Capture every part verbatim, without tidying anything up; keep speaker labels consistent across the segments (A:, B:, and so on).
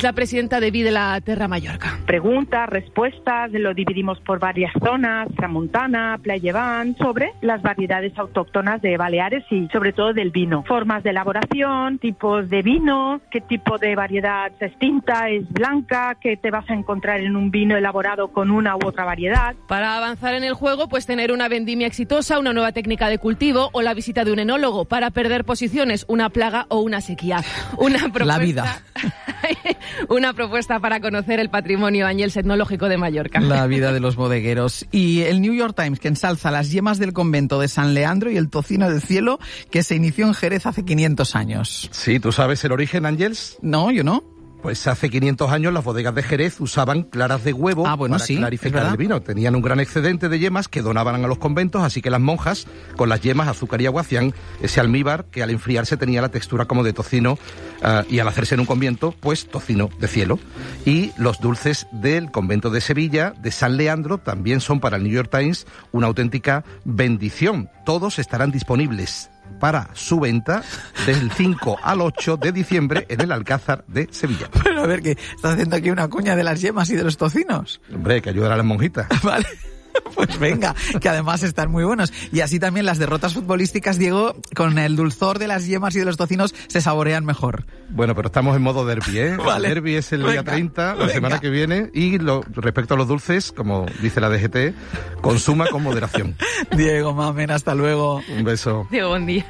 A: la presidenta de Vida la Terra Mallorca.
B: Preguntas, respuestas, lo dividimos por varias zonas, Tramuntana, Playa Llevant, sobre las variedades autóctonas de Baleares y sobre todo del vino. Formas de elaboración, tipos de vino, qué tipo de variedad es tinta, es blanca, qué te vas a encontrar en un vino elaborado con una u otra variedad.
A: Para avanzar en el juego, pues tener una vendimia exitosa, una nueva técnica de cultivo o la visita de un enólogo. Para perder posiciones, una plaga o una sequía. Una propuesta,
C: la vida.
A: Una propuesta para conocer el patrimonio Ángels etnológico de Mallorca.
C: La vida de los bodegueros. Y el New York Times, que ensalza las yemas del convento de San Leandro y el tocino del cielo, que se inició en Jerez hace quinientos años.
D: Sí, ¿tú sabes el origen, Ángels?
C: No, yo no.
D: Pues hace quinientos años las bodegas de Jerez usaban claras de huevo
C: ah, bueno,
D: para
C: sí,
D: clarificar el vino. Tenían un gran excedente de yemas que donaban a los conventos, así que las monjas, con las yemas, azúcar y agua, hacían ese almíbar que al enfriarse tenía la textura como de tocino uh, y al hacerse en un convento, pues tocino de cielo. Y los dulces del convento de Sevilla, de San Leandro, también son para el New York Times una auténtica bendición. Todos estarán disponibles para su venta del cinco al ocho de diciembre en el Alcázar de Sevilla.
C: Pero a ver, que estás haciendo aquí una cuña de las yemas y de los tocinos.
D: Hombre, que ayudar a las monjitas.
C: Vale. Pues venga, que además están muy buenos. Y así también las derrotas futbolísticas, Diego, con el dulzor de las yemas y de los tocinos, se saborean mejor.
D: Bueno, pero estamos en modo derbi, ¿eh?
C: Vale.
D: El derbi es el
C: venga,
D: día treinta, la
C: venga.
D: semana que viene. Y lo, respecto a los dulces, como dice la D G T, consuma con moderación.
C: Diego Mamen, hasta luego.
D: Un beso.
A: Diego, buen día.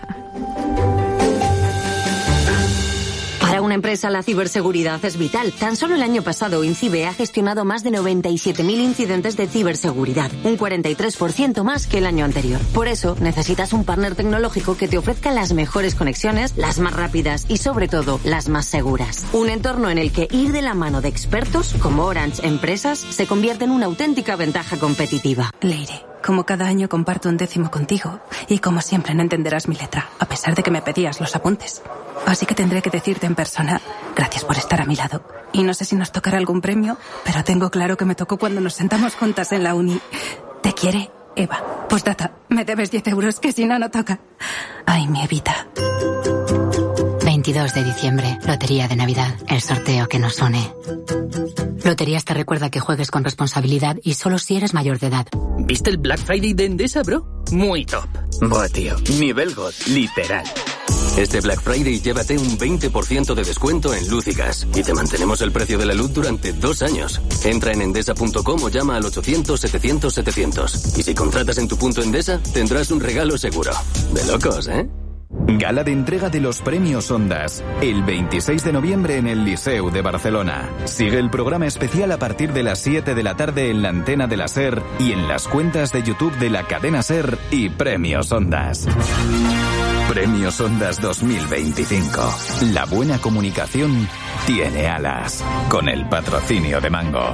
E: Para una empresa, la ciberseguridad es vital. Tan solo el año pasado, INCIBE ha gestionado más de noventa y siete mil incidentes de ciberseguridad, un cuarenta y tres por ciento más que el año anterior. Por eso, necesitas un partner tecnológico que te ofrezca las mejores conexiones, las más rápidas y, sobre todo, las más seguras. Un entorno en el que ir de la mano de expertos, como Orange Empresas, se convierte en una auténtica ventaja competitiva.
F: Leire, como cada año comparto un décimo contigo, y como siempre no entenderás mi letra, a pesar de que me pedías los apuntes. Así que tendré que decirte en persona, gracias por estar a mi lado. Y no sé si nos tocará algún premio, pero tengo claro que me tocó cuando nos sentamos juntas en la uni. Te quiere, Eva. Postdata, me debes diez euros, que si no, no toca. Ay, mi Evita.
G: veintidós de diciembre, Lotería de Navidad, el sorteo que nos une. Loterías te recuerda que juegues con responsabilidad y solo si eres mayor de edad.
H: ¿Viste el Black Friday de Endesa, bro? Muy top. Buah, tío, nivel God, literal. Este Black Friday llévate un veinte por ciento de descuento en luz y gas. Y te mantenemos el precio de la luz durante dos años. Entra en endesa punto com o llama al ochocientos setecientos setecientos. Y si contratas en tu punto Endesa, tendrás un regalo seguro. De locos, ¿eh?
I: Gala de entrega de los premios Ondas, el veintiséis de noviembre en el Liceu de Barcelona. Sigue el programa especial a partir de las siete de la tarde en la antena de la SER y en las cuentas de YouTube de la cadena SER y Premios Ondas. Premios Ondas dos mil veinticinco. La buena comunicación tiene alas. Con el patrocinio de Mango.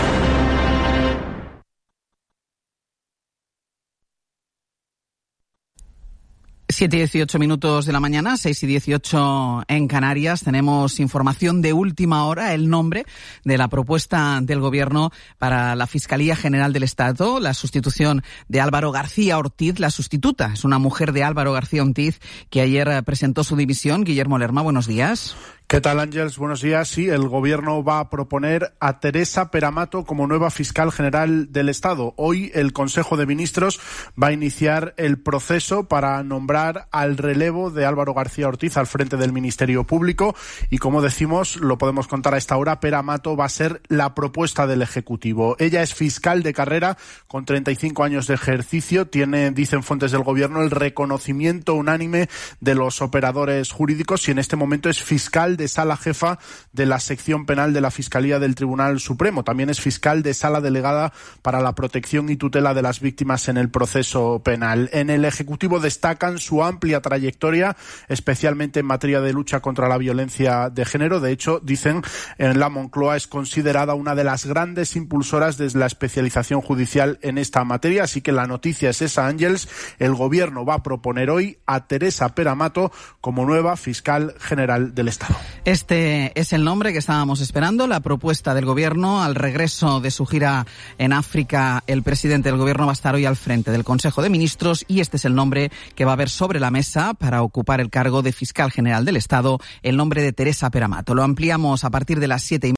C: siete y dieciocho minutos de la mañana, seis y dieciocho en Canarias. Tenemos información de última hora, el nombre de la propuesta del Gobierno para la Fiscalía General del Estado, la sustitución de Álvaro García Ortiz, la sustituta. Es una mujer de Álvaro García Ortiz que ayer presentó su dimisión. Guillermo Lerma, buenos días.
J: ¿Qué tal, Ángels? Buenos días. Sí, el Gobierno va a proponer a Teresa Peramato como nueva fiscal general del Estado. Hoy el Consejo de Ministros va a iniciar el proceso para nombrar al relevo de Álvaro García Ortiz al frente del Ministerio Público y, como decimos, lo podemos contar a esta hora, Peramato va a ser la propuesta del Ejecutivo. Ella es fiscal de carrera con treinta y cinco años de ejercicio. Tiene, dicen fuentes del Gobierno, el reconocimiento unánime de los operadores jurídicos y en este momento es fiscal de sala jefa de la sección penal de la Fiscalía del Tribunal Supremo. También es fiscal de sala delegada para la protección y tutela de las víctimas en el proceso penal. En el Ejecutivo destacan su amplia trayectoria, especialmente en materia de lucha contra la violencia de género. De hecho, dicen, en la Moncloa es considerada una de las grandes impulsoras de la especialización judicial en esta materia. Así que la noticia es esa, Ángels. El Gobierno va a proponer hoy a Teresa Peramato como nueva fiscal general del Estado.
C: Este es el nombre que estábamos esperando, la propuesta del Gobierno. Al regreso de su gira en África, el presidente del Gobierno va a estar hoy al frente del Consejo de Ministros y este es el nombre que va a haber sobre la mesa para ocupar el cargo de fiscal general del Estado, el nombre de Teresa Peramato. Lo ampliamos a partir de las siete y